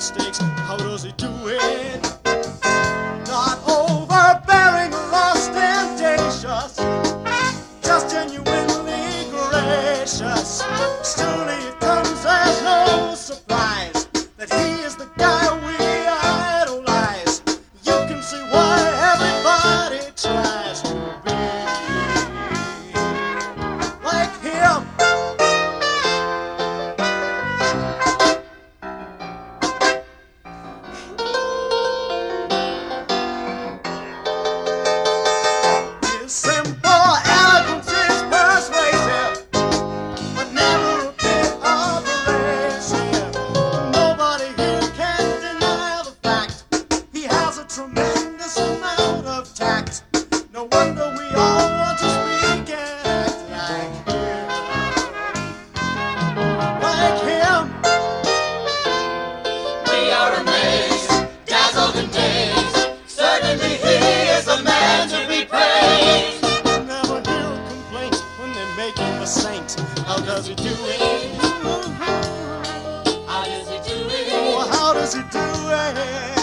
mistakes. How does he do it? Not overbearing or ostentatious, just genuinely gracious. Still it comes as no surprise that he is the guy we idolize. You can see why everybody tries to be like him. His simple eloquence is persuasive, but never a bit abrasive. Nobody here can deny the fact he has a tremendous amount of tact. No wonder we all want to speak and act like him. We are amazed, dazzled and dazed. Certainly he is a man to be praised. Never hear a complaint when they make him a saint. How does he do it? How does he do it? Oh, how does he do it?